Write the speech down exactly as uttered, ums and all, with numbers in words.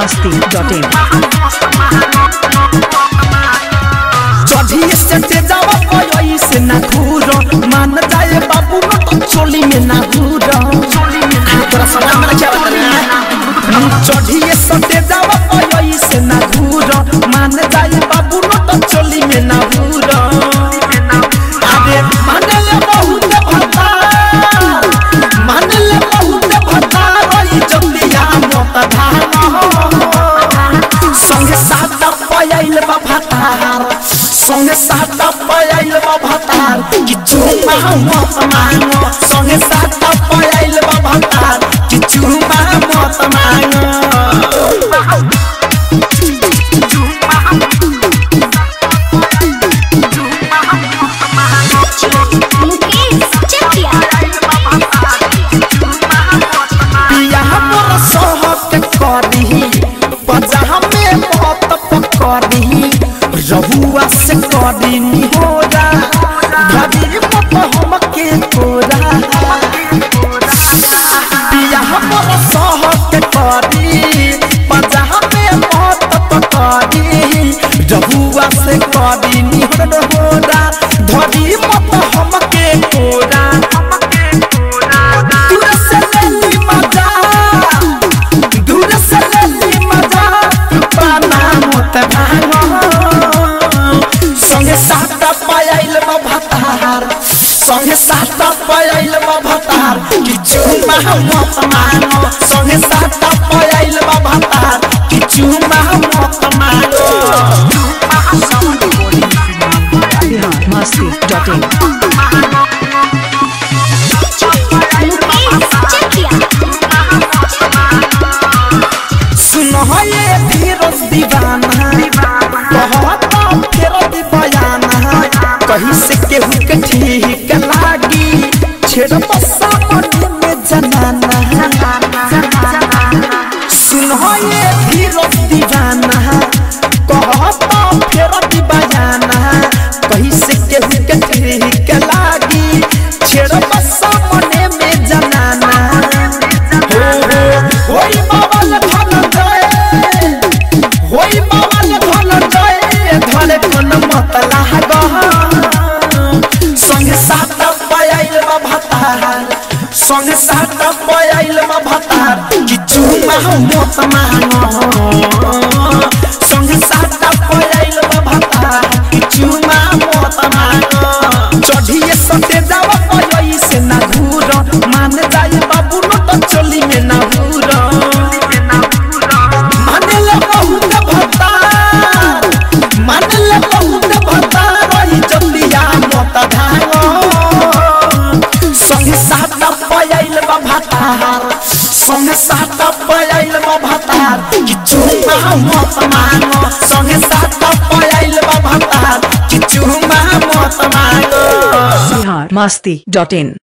Masti dot in. चढ़ी से ते जावा कोई से ना घूरो मान जाए बाबू न तो चोली में ना घूरो चोली में ना तोरा समझ में क्या बता चढ़ी से ते जावा कोई से ना घूरो मान जाए बाबू न तो चोली में ना घूरो अरे मान ले बहुत भता मान ले बहुत भता रही जल्दिया मत धान संगे साथ पयाइल बा भतार संगे साथ पयाइल बा भतार कि चुमा मत मांगो संगे साथ पयाइल बा भतार कि चुमा मत मांगो रहुआ से करीनी होरा भरी मत हम के तोरा पिया हमर सहक करी पजा में मत पकड़ी रहुआ से करीनी होरा भरी मत हम के तोरा दूर से लेली मजा दूर से लेली मजा पाना मत भांगो संगे साथ पयाइल बा भतार संगे साथ पयाइल बा भतार कि चुमा मत मांगो संगे साथ पयाइल बा भतार कि चुमा मत मांगो मस्ती डॉट इन। सुनो ये फिरोज दीवाना कहता फेरो दीवाना कहीं से केहू के ठीक लागी छेड़ बसा मन में जनाना सुनो ये फिरोज दीवाना कहता फेरो दीवाना कहीं से केहू के ठीक लागी छेड़ बसा मन में जनाना हो हो होई बाबल धन जाए होई बाबल धन जाए धन कोन मत लाग संगे साथ पयाइल बा भतार संगे साथ पयाइल बा भतार कि चुमा मत मांगो संगे साथ पयाइल बा भतार कि चुमा मत मांगो चढ़ी सते जावा कोई से ना घूरो मान जाए बाबू न तो चोली में ना घूरो मान ले बहुत भता मान ले बहुत भता रही जल्दिया मत धांगो संगे साथ पयाइल बा भतार संगे साथ पयाइल बा भतार कि चुमा मत मांगो संगे साथ पयाइल बा भतार कि चुमा मत मांगो मस्ती डॉट इन।